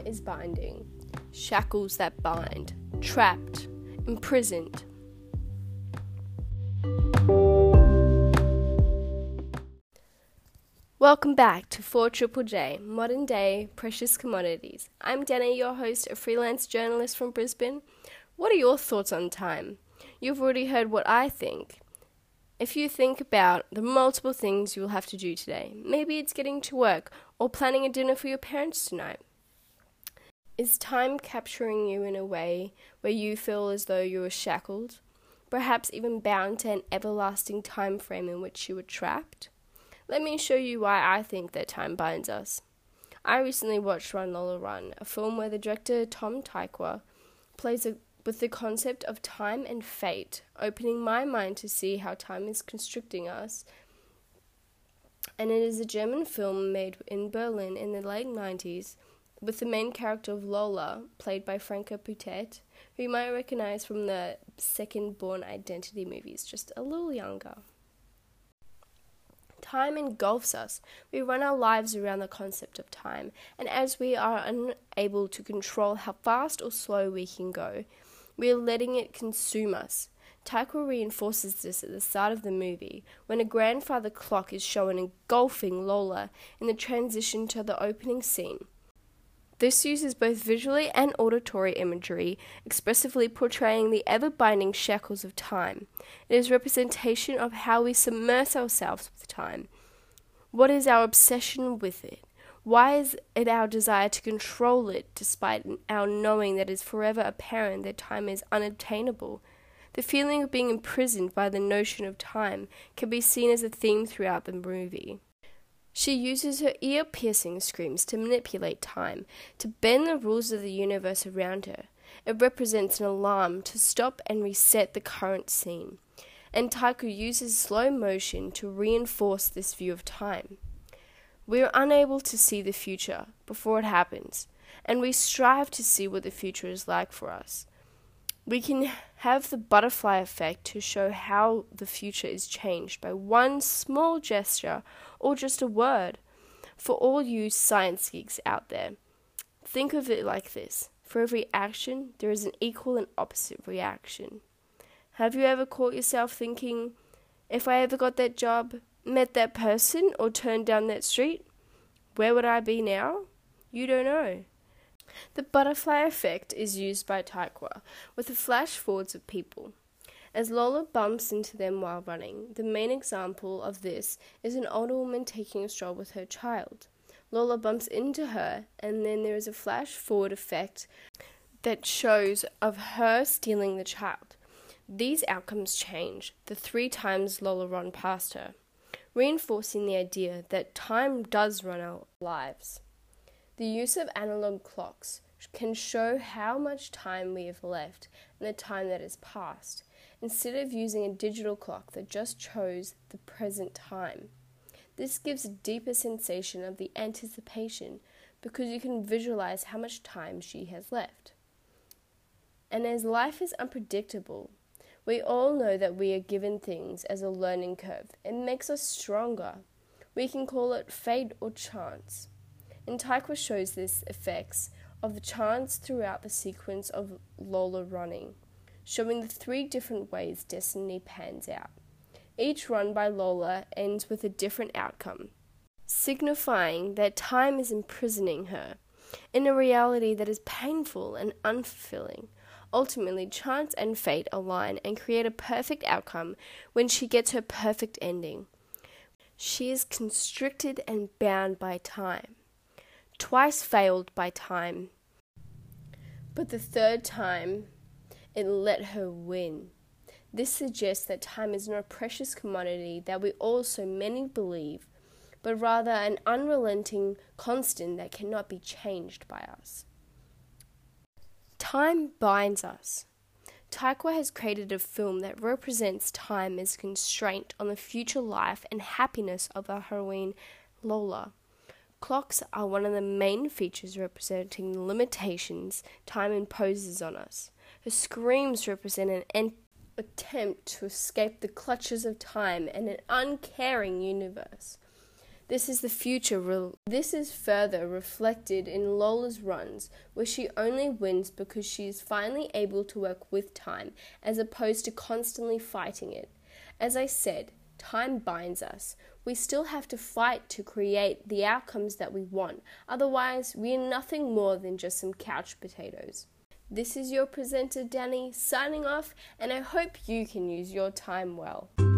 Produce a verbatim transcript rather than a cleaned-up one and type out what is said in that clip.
is binding. Shackles that bind. Trapped. Imprisoned. Welcome back to four Triple J, Modern Day Precious Commodities. I'm Dana, your host, a freelance journalist from Brisbane. What are your thoughts on time? You've already heard what I think. If you think about the multiple things you'll have to do today, maybe it's getting to work or planning a dinner for your parents tonight. Is time capturing you in a way where you feel as though you are shackled, perhaps even bound to an everlasting time frame in which you were trapped? Let me show you why I think that time binds us. I recently watched Run Lola Run, a film where the director Tom Tykwer plays a, with the concept of time and fate, opening my mind to see how time is constricting us. And it is a German film made in Berlin in the late nineties, with the main character of Lola, played by Franka Potente, who you might recognize from the Second Born Identity movies, just a little younger. Time engulfs us. We run our lives around the concept of time, and as we are unable to control how fast or slow we can go, we are letting it consume us. Tykwer reinforces this at the start of the movie, when a grandfather clock is shown engulfing Lola in the transition to the opening scene. This uses both visually and auditory imagery, expressively portraying the ever-binding shackles of time. It is representation of how we submerge ourselves with time. What is our obsession with it? Why is it our desire to control it, despite our knowing that it is forever apparent that time is unobtainable? The feeling of being imprisoned by the notion of time can be seen as a theme throughout the movie. She uses her ear-piercing screams to manipulate time, to bend the rules of the universe around her. It represents an alarm to stop and reset the current scene. And Tykwer uses slow motion to reinforce this view of time. We are unable to see the future before it happens, and we strive to see what the future is like for us. We can have the butterfly effect to show how the future is changed by one small gesture or just a word. For all you science geeks out there, think of it like this. For every action, there is an equal and opposite reaction. Have you ever caught yourself thinking, if I ever got that job, met that person, or turned down that street, where would I be now? You don't know. The butterfly effect is used by Tykwer with the flash forwards of people. As Lola bumps into them while running, the main example of this is an older woman taking a stroll with her child. Lola bumps into her, and then there is a flash forward effect that shows of her stealing the child. These outcomes change the three times Lola run past her, reinforcing the idea that time does run our lives. The use of analog clocks can show how much time we have left and the time that has passed, instead of using a digital clock that just shows the present time. This gives a deeper sensation of the anticipation because you can visualize how much time she has left. And as life is unpredictable, we all know that we are given things as a learning curve. It makes us stronger. We can call it fate or chance. And Tykwer shows this effects of the chance throughout the sequence of Lola running, showing the three different ways destiny pans out. Each run by Lola ends with a different outcome, signifying that time is imprisoning her in a reality that is painful and unfulfilling. Ultimately, chance and fate align and create a perfect outcome when she gets her perfect ending. She is constricted and bound by time. Twice failed by time, but the third time it let her win. This suggests that time is not a precious commodity that we all so many believe, but rather an unrelenting constant that cannot be changed by us. Time binds us. Tykwer has created a film that represents time as a constraint on the future life and happiness of our heroine, Lola. Clocks are one of the main features representing the limitations time imposes on us. Her screams represent an en- attempt to escape the clutches of time and an uncaring universe. This is the future. Re- this is further reflected in Lola's runs, where she only wins because she is finally able to work with time, as opposed to constantly fighting it. As I said, time binds us. We still have to fight to create the outcomes that we want. Otherwise, we are nothing more than just some couch potatoes. This is your presenter, Danny, signing off, and I hope you can use your time well.